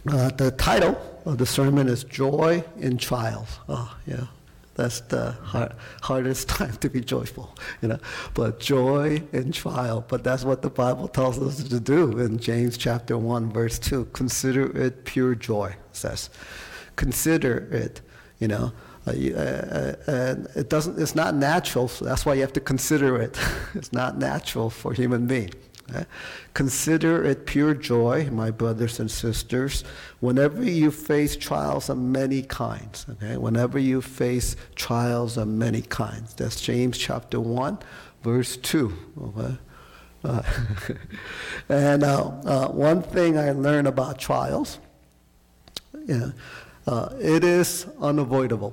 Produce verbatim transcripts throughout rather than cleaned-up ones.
Uh, the title of the sermon is Joy in Trials. Oh, yeah. That's the hard, hardest time to be joyful, you know. But joy in trial. But that's what the Bible tells us to do in James chapter one, verse two. Consider it pure joy, it says. Consider it, you know. Uh, uh, and it doesn't. It's not natural. So that's why you have to consider it. It's not natural for human beings. Okay? Consider it pure joy, my brothers and sisters, whenever you face trials of many kinds. Okay? Whenever you face trials of many kinds. That's James chapter one, verse two. Okay? Uh, and uh, uh, one thing I learned about trials, yeah, uh, it is unavoidable.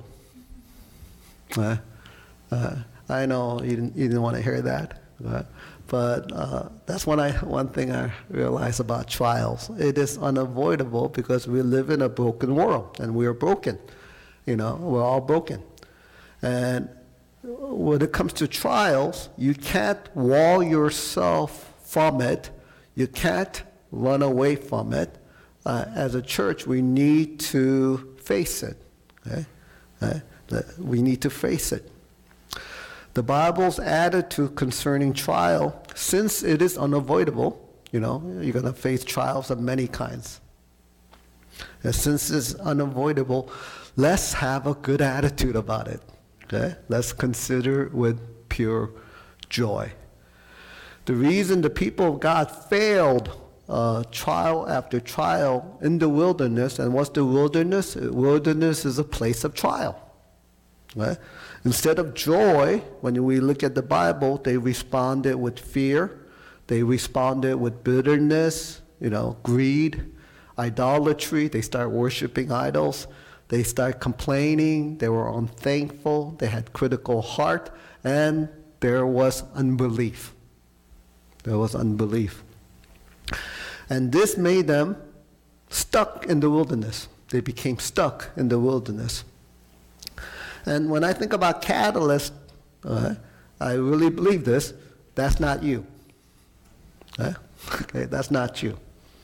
Uh, uh, I know you didn't, you didn't want to hear that. Uh, But uh, that's one, I, one thing I realize about trials. It is unavoidable because we live in a broken world, and we are broken. You know, we're all broken. And when it comes to trials, you can't wall yourself from it. You can't run away from it. Uh, as a church, we need to face it. Okay? Uh, we need to face it. The Bible's attitude concerning trial, since it is unavoidable, you know, you're going to face trials of many kinds. And since it's unavoidable, let's have a good attitude about it. Okay? Let's consider it with pure joy. The reason the people of God failed uh, trial after trial in the wilderness, and what's the wilderness? Wilderness is a place of trial. Right? Instead of joy, when we look at the Bible, they responded with fear. They responded with bitterness, you know, greed, idolatry. They start worshiping idols. They start complaining. They were unthankful. They had critical heart. And there was unbelief. There was unbelief. And this made them stuck in the wilderness. They became stuck in the wilderness. And when I think about catalyst, uh, I really believe this, that's not you. Uh, okay, that's not you.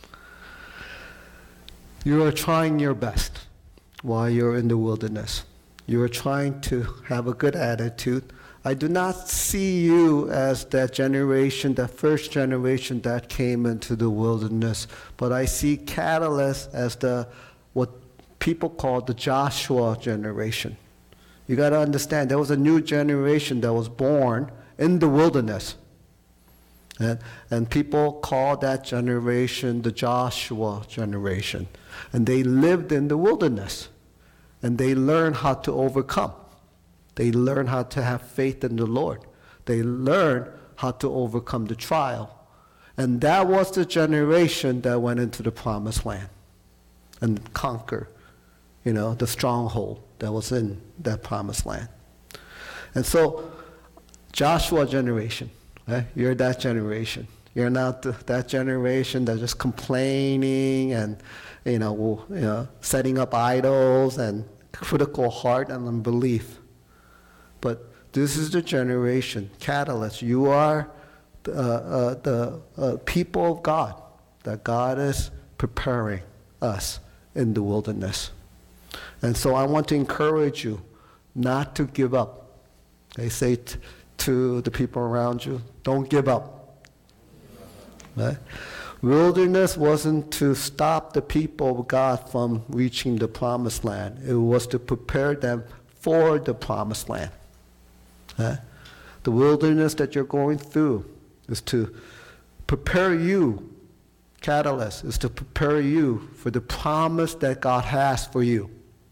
You are trying your best while you're in the wilderness. You are trying to have a good attitude. I do not see you as that generation, that first generation that came into the wilderness, but I see catalyst as the what people call the Joshua generation. You got to understand, there was a new generation that was born in the wilderness. And, and people call that generation the Joshua generation. And they lived in the wilderness. And they learned how to overcome. They learned how to have faith in the Lord. They learned how to overcome the trial. And that was the generation that went into the promised land and conquered, you know, the stronghold that was in that promised land. And so, Joshua generation, right? You're that generation. You're not the, that generation that's just complaining and, you know, you know, setting up idols and critical heart and unbelief. But this is the generation, catalyst. You are uh, uh, the uh, people of God, that God is preparing us in the wilderness. And so I want to encourage you not to give up. They say t- to the people around you, don't give up. Right? Wilderness wasn't to stop the people of God from reaching the promised land. It was to prepare them for the promised land. Right? The wilderness that you're going through is to prepare you. Catalyst is to prepare you for the promise that God has for you.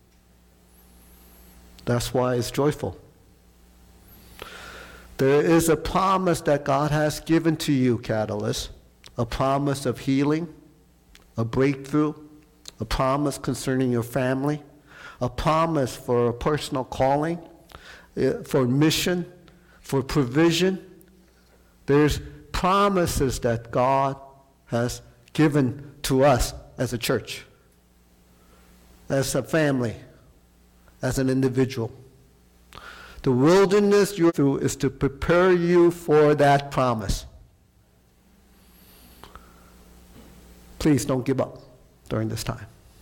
That's why it's joyful. There is a promise that God has given to you, Catalyst. A promise of healing, a breakthrough, a promise concerning your family, a promise for a personal calling, for mission, for provision. There's promises that God has given to us as a church, as a family, as an individual. The wilderness you're through is to prepare you for that promise. Please don't give up during this time.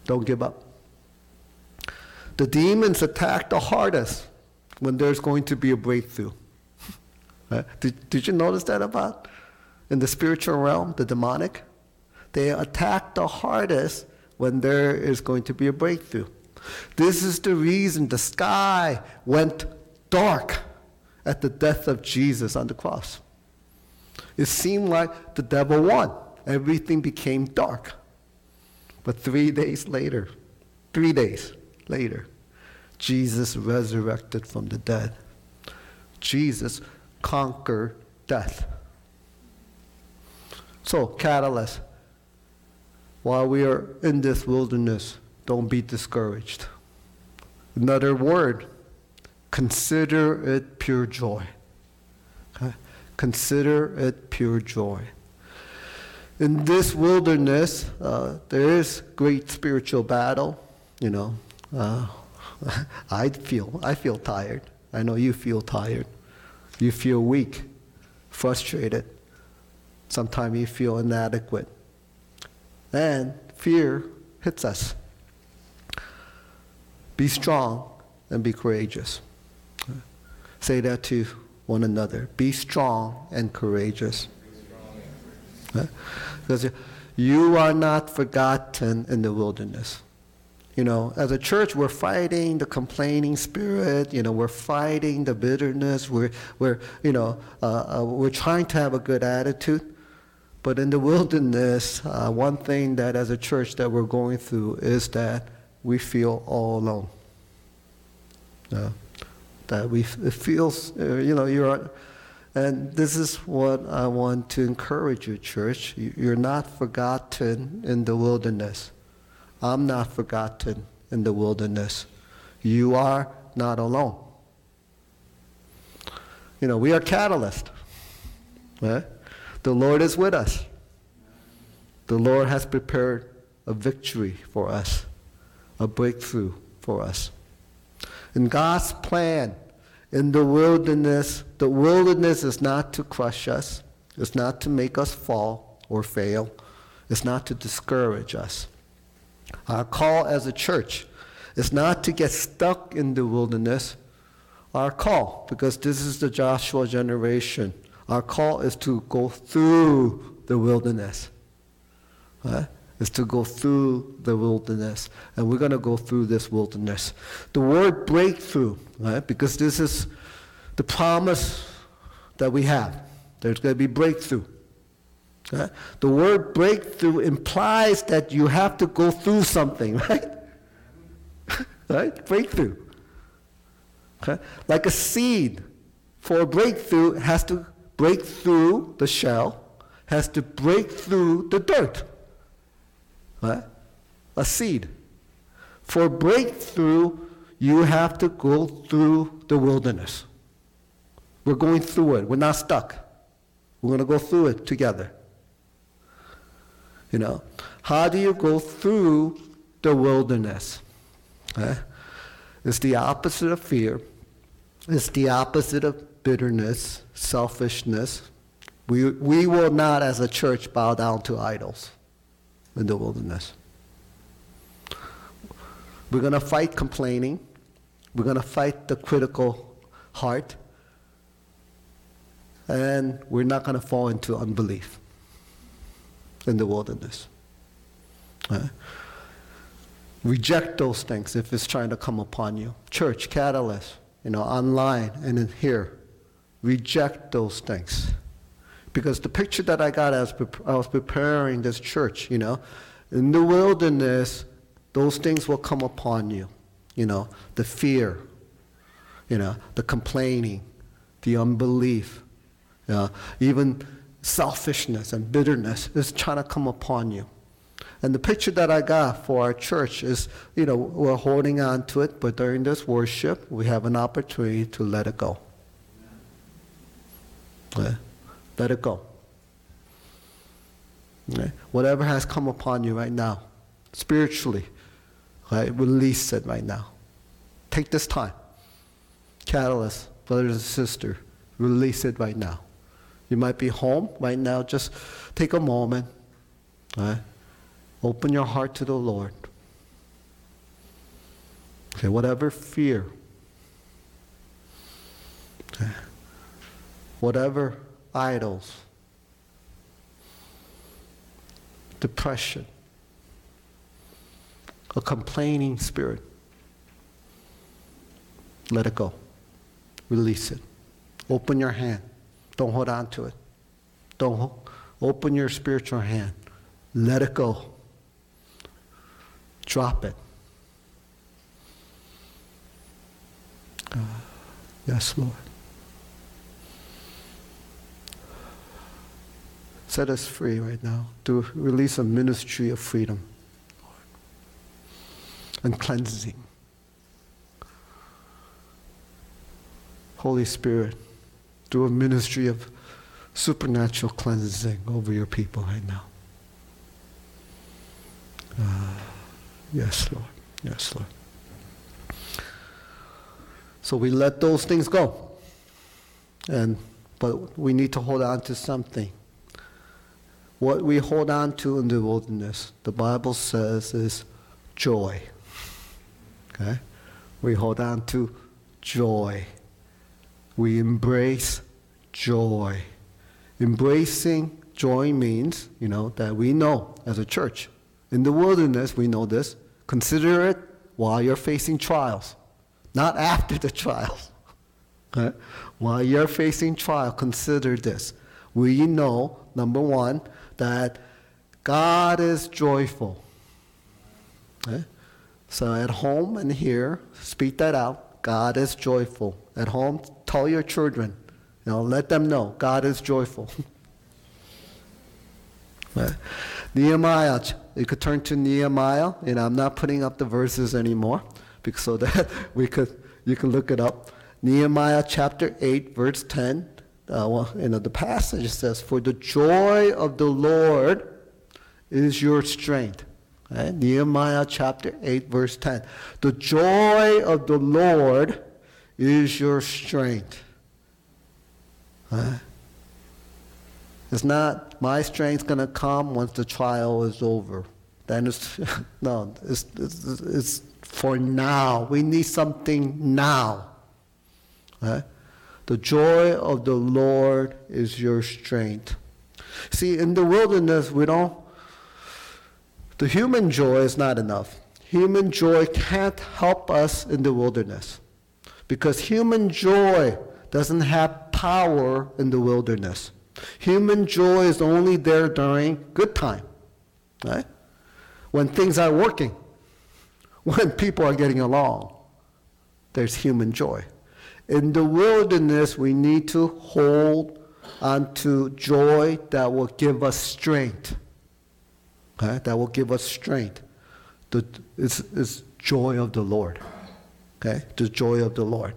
Don't give up. The demons attack the hardest when there's going to be a breakthrough. Right? Did, did you notice that about in the spiritual realm, the demonic? They attack the hardest when there is going to be a breakthrough. This is the reason the sky went dark at the death of Jesus on the cross. It seemed like the devil won. Everything became dark. But three days later, three days later, Jesus resurrected from the dead. Jesus conquered death. So, catalyst, while we are in this wilderness, don't be discouraged. Another word, consider it pure joy. Okay? Consider it pure joy. In this wilderness, uh, there is great spiritual battle. You know, uh, I feel I feel tired. I know you feel tired. You feel weak, frustrated. Sometimes you feel inadequate. And fear hits us. Be strong and be courageous. Say that to one another. Be strong and courageous. Because you are not forgotten in the wilderness. You know, as a church, we're fighting the complaining spirit. You know, we're fighting the bitterness. We're, we're you know, uh, uh, we're trying to have a good attitude. But in the wilderness, uh, one thing that as a church that we're going through is that we feel all alone. Uh, that we it feels, uh, you know, you're, and this is what I want to encourage you, church. You're not forgotten in the wilderness. I'm not forgotten in the wilderness. You are not alone. You know, we are catalyst. Right? The Lord is with us. The Lord has prepared a victory for us, a breakthrough for us. In God's plan, in the wilderness, the wilderness is not to crush us. It's not to make us fall or fail. It's not to discourage us. Our call as a church is not to get stuck in the wilderness. Our call, because this is the Joshua generation, our call is to go through the wilderness. Right? Is to go through the wilderness. And we're going to go through this wilderness. The word breakthrough, right? Because this is the promise that we have. There's going to be breakthrough. Right? The word breakthrough implies that you have to go through something, right? Right? Breakthrough. Okay? Like a seed for a breakthrough, it has to break through the shell, has to break through the dirt. Right? A seed. For breakthrough, you have to go through the wilderness. We're going through it. We're not stuck. We're going to go through it together. You know, how do you go through the wilderness? Right? It's the opposite of fear. It's the opposite of bitterness, selfishness. We, we will not, as a church, bow down to idols in the wilderness. We're going to fight complaining. We're going to fight the critical heart. And we're not going to fall into unbelief in the wilderness. Right? Reject those things if it's trying to come upon you. Church, Catalyst, you know, online and in here. Reject those things. Because the picture that I got as I was preparing this church, you know, in the wilderness, those things will come upon you. You know, the fear, you know, the complaining, the unbelief, you know, even selfishness and bitterness is trying to come upon you. And the picture that I got for our church is, you know, we're holding on to it, but during this worship, we have an opportunity to let it go. Okay? Let it go. Okay? Whatever has come upon you right now, spiritually, right? Release it right now. Take this time. Catalyst, brothers and sisters, release it right now. You might be home right now. Just take a moment. Right? Open your heart to the Lord. Okay, whatever fear, okay, whatever idols, depression, a complaining spirit, let it go. Release it. Open your hand. Don't hold on to it. Don't hold. Open your spiritual hand. Let it go. Drop it. Uh, yes, Lord. Set us free right now to release a ministry of freedom, Lord, and cleansing. Holy Spirit, do a ministry of supernatural cleansing over your people right now. Uh, yes, Lord. Yes, Lord. So we let those things go. And but we need to hold on to something. What we hold on to in the wilderness, the Bible says, is joy. Okay? We hold on to joy. We embrace joy. Embracing joy means, you know, that we know as a church. In the wilderness, we know this. Consider it while you're facing trials, not after the trials. Okay? While you're facing trial, consider this. We know, number one, that God is joyful. Okay? So at home and here, speak that out. God is joyful. At home, tell your children, you know, let them know God is joyful. Right? Nehemiah, you could turn to Nehemiah. You know, I'm not putting up the verses anymore, because so that we could, you can look it up. Nehemiah chapter eight, verse ten. Uh, well, you know, the passage says, "For the joy of the Lord is your strength." Right? Nehemiah chapter eight, verse ten. The joy of the Lord is your strength. Right? It's not my strength's going to come once the trial is over. Then it's, no, it's, it's, it's for now. We need something now. Right? The joy of the Lord is your strength. See, in the wilderness, we don't, the human joy is not enough. Human joy can't help us in the wilderness, because human joy doesn't have power in the wilderness. Human joy is only there during good time, right? When things are working, when people are getting along, there's human joy. In the wilderness, we need to hold on to joy that will give us strength. Okay? That will give us strength. The, it's, it's joy of the Lord. Okay? The joy of the Lord.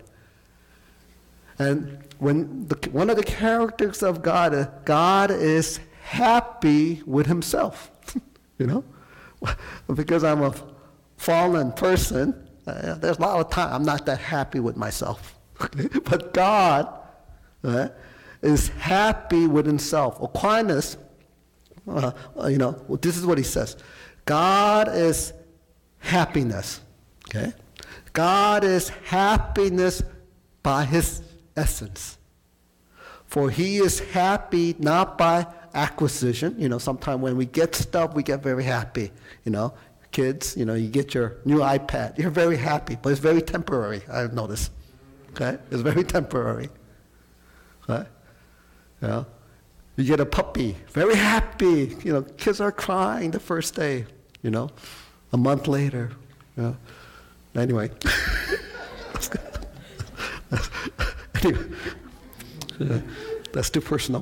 And when the, one of the characters of God, uh, God is happy with himself. You know? Because I'm a fallen person, uh, there's a lot of time I'm not that happy with myself. But God uh, is happy with himself. Aquinas, uh, you know, this is what he says. God is happiness. Okay? God is happiness by his essence. For he is happy not by acquisition. You know, sometimes when we get stuff, we get very happy. You know, kids, you know, you get your new iPad. You're very happy, but it's very temporary, I've noticed. Okay? It's very temporary. Right? You know, you get a puppy, very happy. You know, kids are crying the first day, you know, a month later. You know. Anyway. Anyway. Yeah, that's too personal.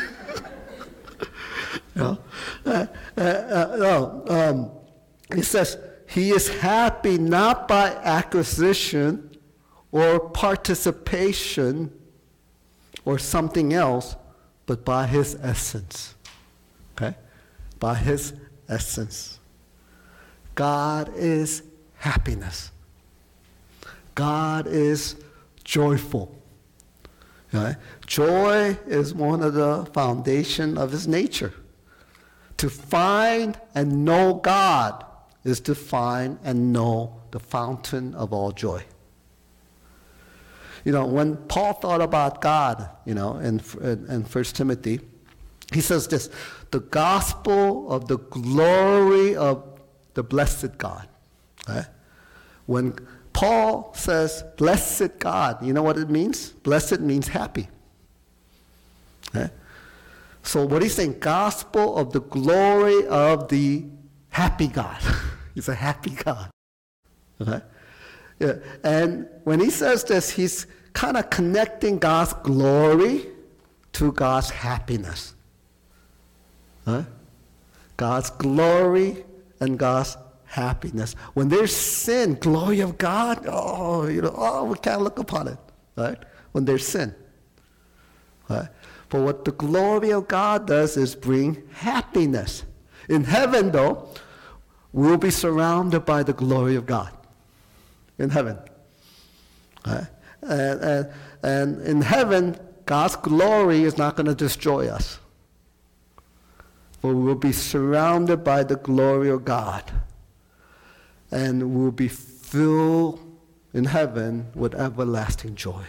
You know? uh, uh, uh, no, um, it says, he is happy not by acquisition or participation or something else, but by his essence. Okay? By his essence. God is happiness. God is joyful. Okay? Joy is one of the foundation of his nature. To find and know God is to find and know the fountain of all joy. You know, when Paul thought about God, you know, in, in First Timothy, he says this, the gospel of the glory of the blessed God. Right? When Paul says, blessed God, you know what it means? Blessed means happy. Right? So what he's saying, gospel of the glory of the happy God. He's a happy God. Okay? Yeah. And when he says this, he's kind of connecting God's glory to God's happiness. Huh? God's glory and God's happiness. When there's sin, glory of God, oh, you know, oh, we can't look upon it, right? When there's sin. Right? But what the glory of God does is bring happiness. In heaven, though, we'll be surrounded by the glory of God. In heaven. Right? And, and, and in heaven, God's glory is not going to destroy us. But we'll be surrounded by the glory of God. And we'll be filled in heaven with everlasting joy.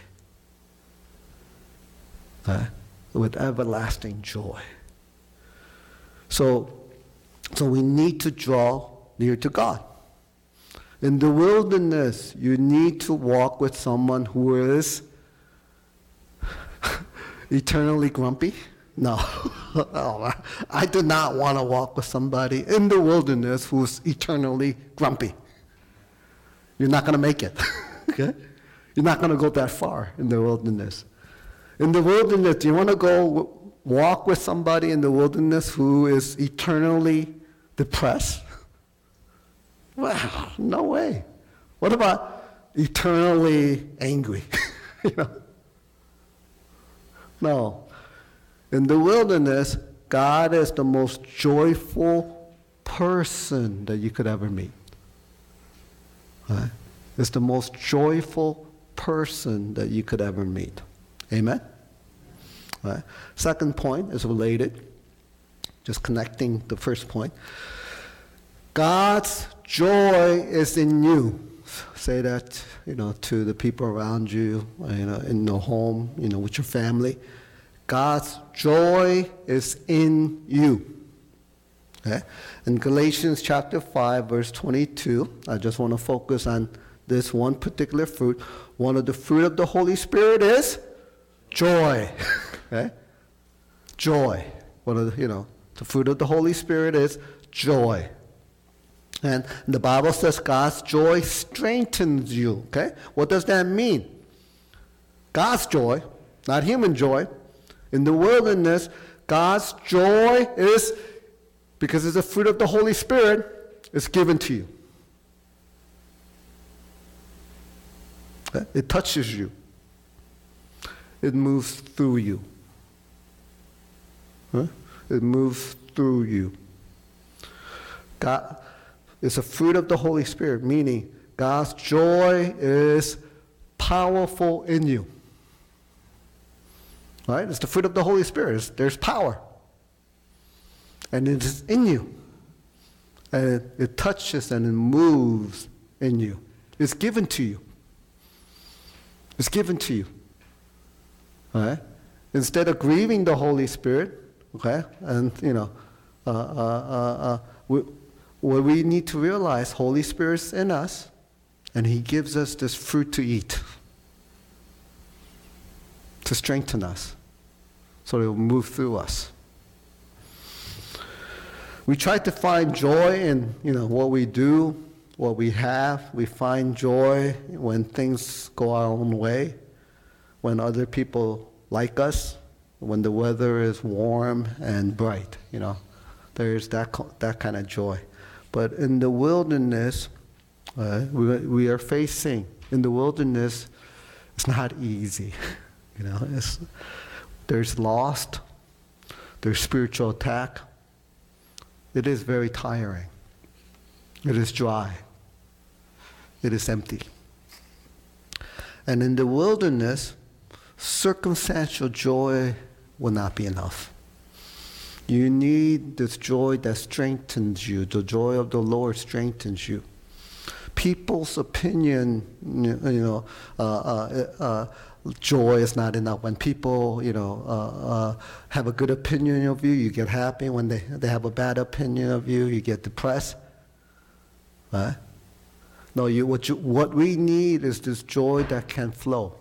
Right? With everlasting joy. So, so we need to draw near to God. In the wilderness, you need to walk with someone who is eternally grumpy. No, oh, I do not want to walk with somebody in the wilderness who's eternally grumpy. You're not going to make it. Okay? You're not going to go that far in the wilderness. In the wilderness, do you want to go walk with somebody in the wilderness who is eternally depressed? Well, no way. What about eternally angry? You know? No. In the wilderness, God is the most joyful person that you could ever meet. Right? It's the most joyful person that you could ever meet. Amen? Right? Second point is related, just connecting the first point. God's joy is in you. Say that, you know, to the people around you, you know, in the home, you know, with your family. God's joy is in you. Okay? In Galatians chapter five, verse twenty-two, I just want to focus on this one particular fruit. One of the fruit of the Holy Spirit is joy. Okay? Joy. One of the, you know, the fruit of the Holy Spirit is joy. And the Bible says God's joy strengthens you. Okay? What does that mean? God's joy, not human joy. In the wilderness, God's joy is, because it's the fruit of the Holy Spirit, is given to you. Okay? It touches you. It moves through you. Huh? It moves through you. God, it's a fruit of the Holy Spirit, meaning God's joy is powerful in you. Right? It's the fruit of the Holy Spirit. It's, there's power. And it is in you. And it, it touches and it moves in you. It's given to you. It's given to you. Right? Instead of grieving the Holy Spirit, okay, and you know, uh, uh, uh, uh, we, what we need to realize, Holy Spirit's in us, and He gives us this fruit to eat, to strengthen us, so it will move through us. We try to find joy in, you know, what we do, what we have. We find joy when things go our own way, when other people like us, when the weather is warm and bright, you know. There's that that kind of joy. But in the wilderness, uh, we, we are facing, in the wilderness, it's not easy. You know, it's, there's loss, there's spiritual attack. It is very tiring. It is dry. It is empty. And in the wilderness, circumstantial joy will not be enough. You need this joy that strengthens you. The joy of the Lord strengthens you. People's opinion, you know, uh, uh, uh, joy is not enough. When people, you know, uh, uh, have a good opinion of you, you get happy. When they, they have a bad opinion of you, you get depressed. Right? No, you, what, you, what we need is this joy that can flow.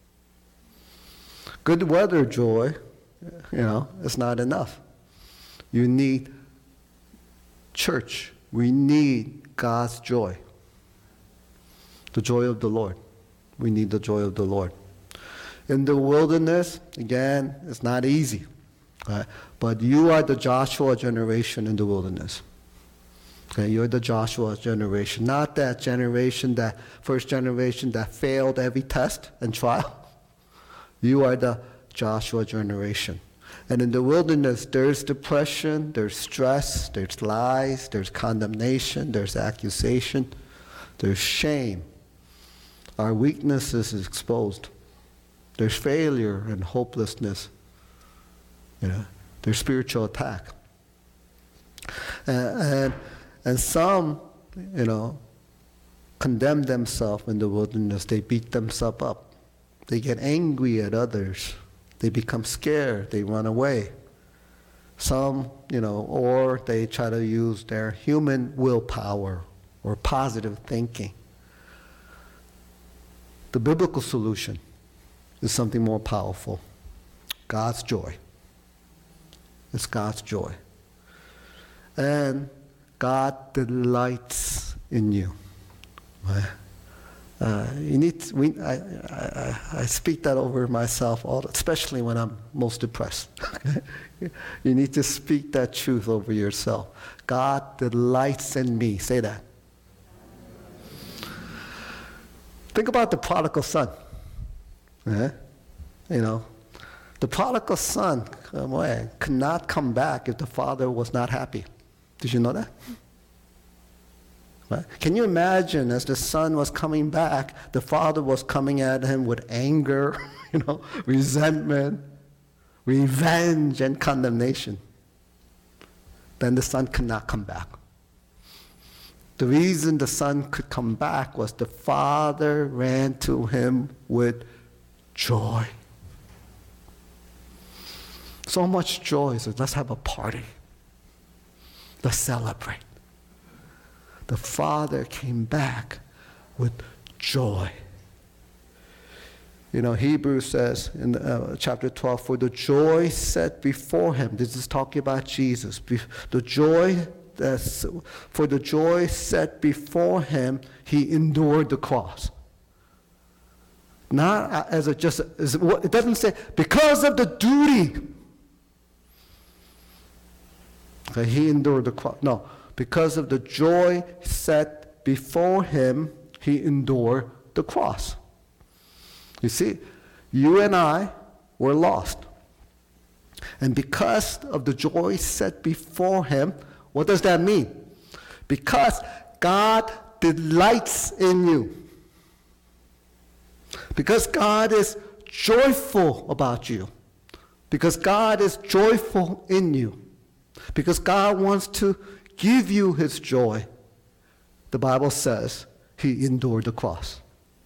Good weather joy, you know, is not enough. You need church. We need God's joy. The joy of the Lord. We need the joy of the Lord. In the wilderness, again, it's not easy. Right? But you are the Joshua generation in the wilderness. Okay, you're the Joshua generation. Not that generation, that first generation that failed every test and trial. You are the Joshua generation. And in the wilderness, there's depression, there's stress, there's lies, there's condemnation, there's accusation, there's shame. Our weaknesses is exposed. There's failure and hopelessness. You know, there's spiritual attack. And, and, and some, you know, condemn themselves in the wilderness. They beat themselves up. They get angry at others. They become scared. They run away. Some, you know, or they try to use their human willpower or positive thinking. The biblical solution is something more powerful. God's joy. It's God's joy. And God delights in you. Right? Uh, you need to, we, I, I, I speak that over myself, all, especially when I'm most depressed. You need to speak that truth over yourself. God delights in me. Say that. Think about the prodigal son. Uh, you know, the prodigal son come away, could not come back if the father was not happy. Did you know that? Right? Can you imagine as the son was coming back, the father was coming at him with anger, you know, resentment, revenge, and condemnation? Then the son could not come back. The reason the son could come back was the father ran to him with joy. So much joy. So let's have a party. Let's celebrate. The father came back with joy. You know, Hebrews says in uh, chapter twelve, for the joy set before him, this is talking about Jesus, the joy that's, for the joy set before him, he endured the cross. Not as a just, as, it doesn't say because of the duty. Okay, he endured the cross. No, because of the joy set before him, he endured the cross. You see, you and I were lost. And because of the joy set before him, what does that mean? Because God delights in you. Because God is joyful about you. Because God is joyful in you. Because God wants to give you his joy. The Bible says he endured the cross.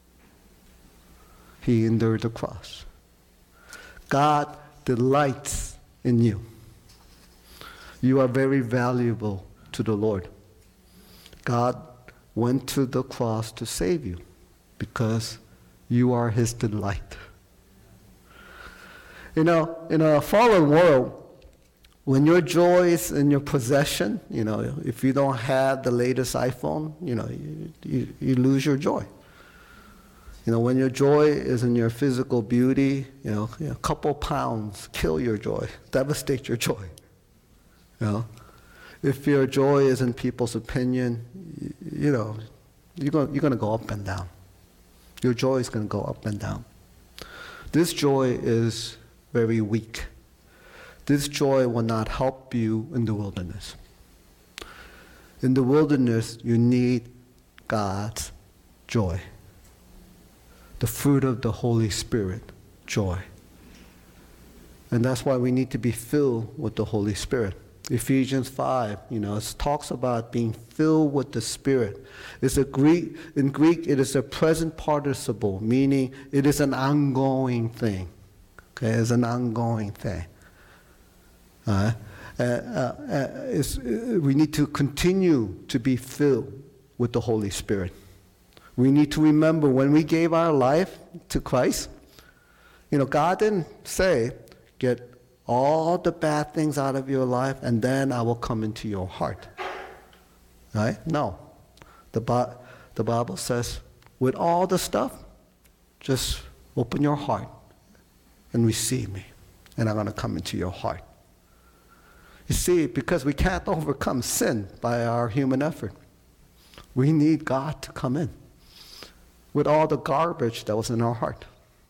He endured the cross. God delights in you. You are very valuable to the Lord. God went to the cross to save you because you are his delight. You know, in a fallen world, when your joy is in your possession, you know, if you don't have the latest iPhone, you know, you, you, you lose your joy. You know, when your joy is in your physical beauty, you know, you know, a couple pounds kill your joy, devastate your joy. You know, if your joy is in people's opinion, you, you know, you're going you're going to go up and down. Your joy is going to go up and down. This joy is very weak. This joy will not help you in the wilderness. In the wilderness, you need God's joy. The fruit of the Holy Spirit, joy. And that's why we need to be filled with the Holy Spirit. Ephesians five, you know, it talks about being filled with the Spirit. It's a Greek, in Greek, it is a present participle, meaning it is an ongoing thing. Okay, it's an ongoing thing. Uh, uh, uh, it's, uh, we need to continue to be filled with the Holy Spirit. We need to remember when we gave our life to Christ, you know, God didn't say, get all the bad things out of your life and then I will come into your heart. Right? No. The, Bi- the Bible says, with all the stuff, just open your heart and receive me. And I'm going to come into your heart. You see, because we can't overcome sin by our human effort. We need God to come in with all the garbage that was in our heart.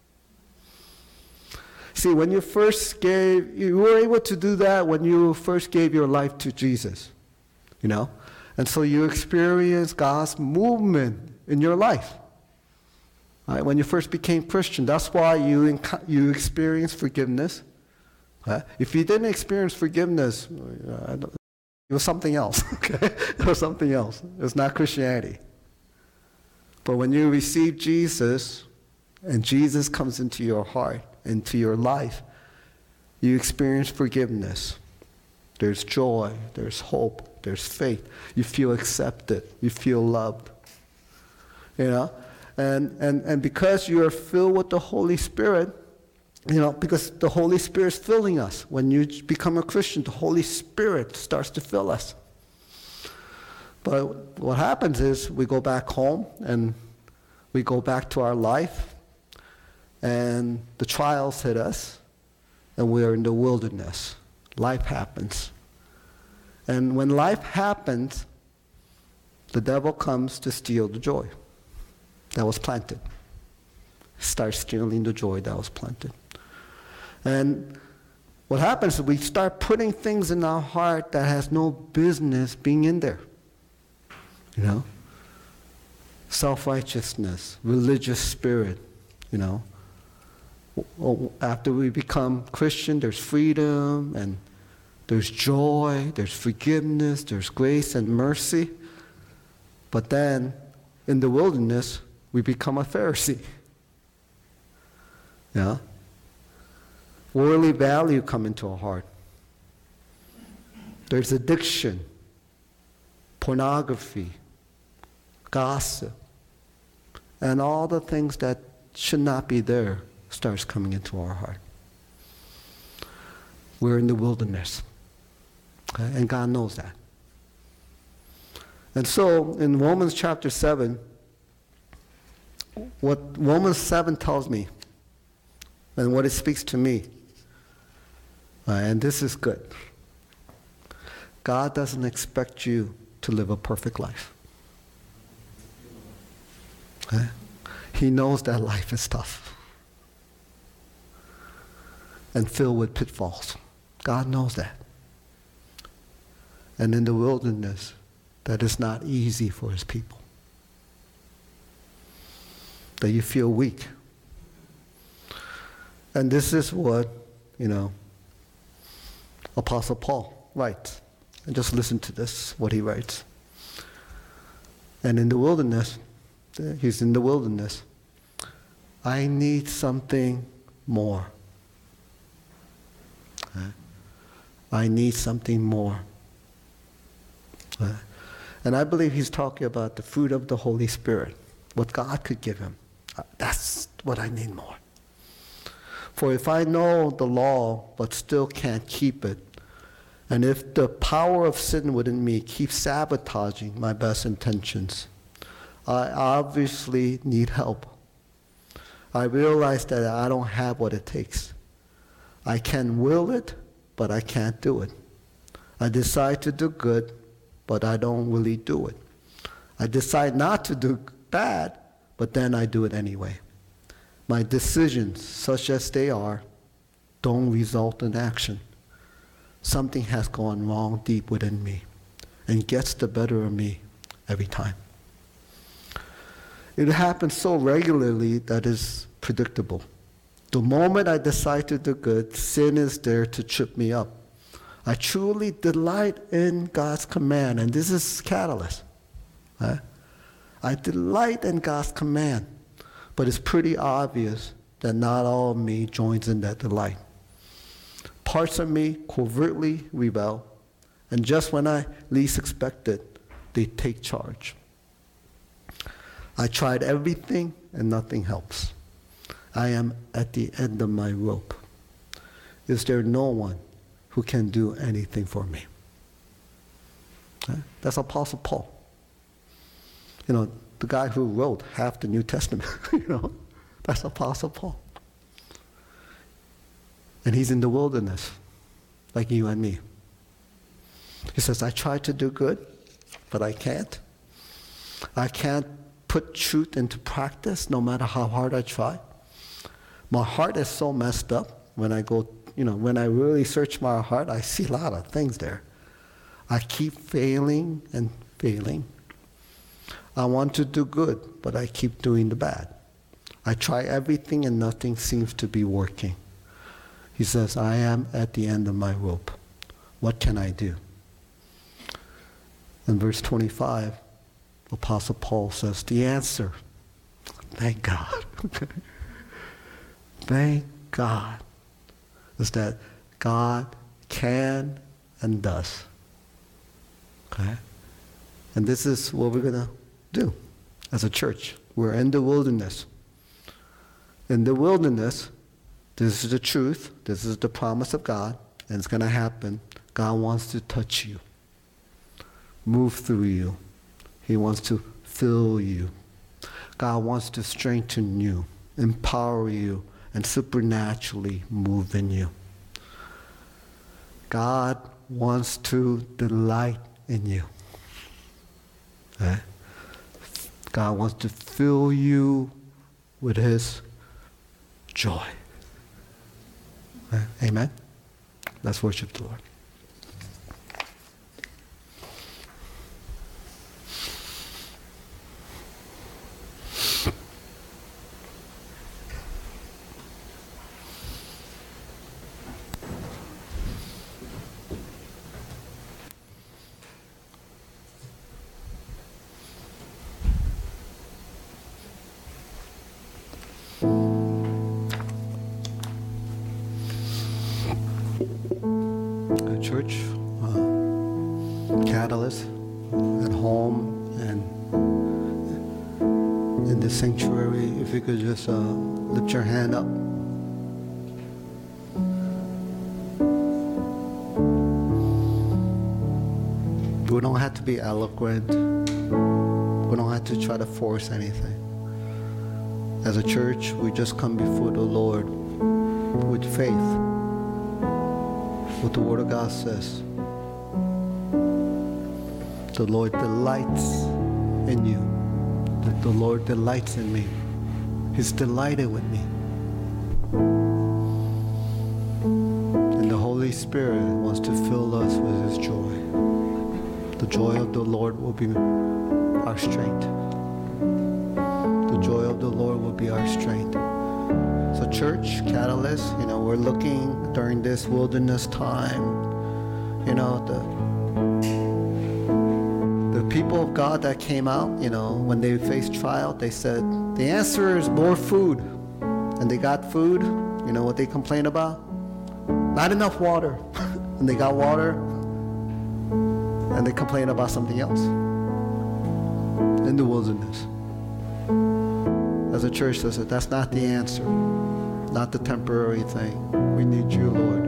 See, when you first gave, you were able to do that when you first gave your life to Jesus, you know? And so you experienced God's movement in your life. Right? When you first became Christian, that's why you, inc- you experienced forgiveness. Right? If you didn't experience forgiveness, uh, it was something else, okay? It was something else. It was not Christianity. But when you receive Jesus, and Jesus comes into your heart, into your life, you experience forgiveness. There's joy, there's hope, there's faith. You feel accepted, you feel loved. You know? And, and, and because you are filled with the Holy Spirit, you know, because the Holy Spirit is filling us. When you become a Christian, the Holy Spirit starts to fill us. But what happens is we go back home and we go back to our life and the trials hit us and we are in the wilderness. Life happens. And when life happens, the devil comes to steal the joy that was planted. Starts stealing the joy that was planted. And what happens is we start putting things in our heart that has no business being in there. You know? Self-righteousness, religious spirit, you know. After we become Christian, there's freedom and there's joy, there's forgiveness, there's grace and mercy. But then, in the wilderness, we become a Pharisee. Yeah? Worldly value come into our heart. There's addiction, pornography, gossip, and all the things that should not be there starts coming into our heart. We're in the wilderness. Okay? And God knows that. And so, in Romans chapter seven, what Romans seven tells me, and what it speaks to me, uh, and this is good. God doesn't expect you to live a perfect life. Okay? He knows that life is tough and filled with pitfalls. God knows that. And in the wilderness, that is not easy for his people. That you feel weak. And this is what, you know, Apostle Paul writes. And just listen to this, what he writes. And in the wilderness, he's in the wilderness. I need something more. Okay? I need something more. Okay? And I believe he's talking about the fruit of the Holy Spirit, what God could give him. That's what I need more. For if I know the law but still can't keep it, and if the power of sin within me keeps sabotaging my best intentions, I obviously need help. I realize that I don't have what it takes. I can will it, but I can't do it. I decide to do good, but I don't really do it. I decide not to do bad, but then I do it anyway. My decisions, such as they are, don't result in action. Something has gone wrong deep within me and gets the better of me every time. It happens so regularly that it's predictable. The moment I decide to do good, sin is there to trip me up. I truly delight in God's command, and this is catalyst. Right? I delight in God's command, but it's pretty obvious that not all of me joins in that delight. Parts of me covertly rebel, and just when I least expect it, they take charge. I tried everything and nothing helps. I am at the end of my rope. Is there no one who can do anything for me? Right? That's Apostle Paul. You know, the guy who wrote half the New Testament, you know, that's Apostle Paul. And he's in the wilderness, like you and me. He says, I try to do good, but I can't. I can't put truth into practice no matter how hard I try. My heart is so messed up when I go, you know, when I really search my heart, I see a lot of things there. I keep failing and failing. I want to do good, but I keep doing the bad. I try everything and nothing seems to be working. He says, I am at the end of my rope. What can I do? In verse twenty-five, Apostle Paul says, the answer, thank God. Thank God, is that God can and does. Okay? And this is what we're going to do as a church. We're in the wilderness. In the wilderness, this is the truth, this is the promise of God, and it's going to happen. God wants to touch you, move through you. He wants to fill you. God wants to strengthen you, empower you, and supernaturally move in you. God wants to delight in you. Right? God wants to fill you with His joy. Right? Amen? Let's worship the Lord. Church, uh, Catalyst, at home and in the sanctuary, if you could just uh, lift your hand up. We don't have to be eloquent. We don't have to try to force anything. As a church, we just come before the Lord with faith. What the Word of God says. The Lord delights in you. That the Lord delights in me. He's delighted with me. And the Holy Spirit wants to fill us with His joy. The joy of the Lord will be our strength. The joy of the Lord will be our strength. So church, Catalyst, you know, we're looking during this wilderness time, you know, the the people of God that came out, you know, when they faced trial, they said, the answer is more food. And they got food. You know what they complained about? Not enough water. And they got water, and they complained about something else in the wilderness. As a church, they said, that's not the answer. Not the temporary thing. We need you, Lord.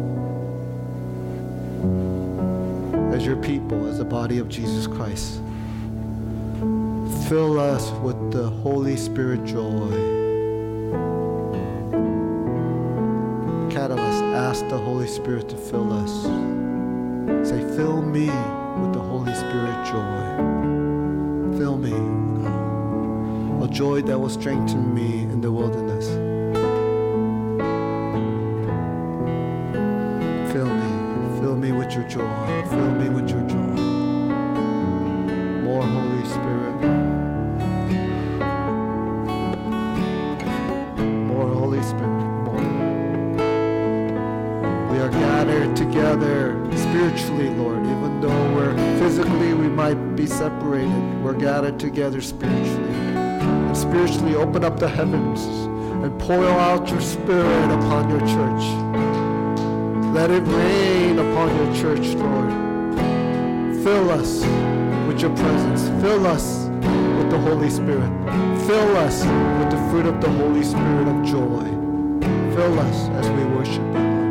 As your people, as the body of Jesus Christ, fill us with the Holy Spirit joy. Catalyst, ask the Holy Spirit to fill us. Say, fill me with the Holy Spirit joy. Fill me. A joy that will strengthen me in the wilderness. Fill me. Fill me with your joy. Fill me with your joy. More Holy Spirit. More Holy Spirit. separated, we're gathered together spiritually. And spiritually open up the heavens and pour out your Spirit upon your church. Let it rain upon your church, Lord. Fill us with your presence. Fill us with the Holy Spirit. Fill us with the fruit of the Holy Spirit of joy. Fill us as we worship you.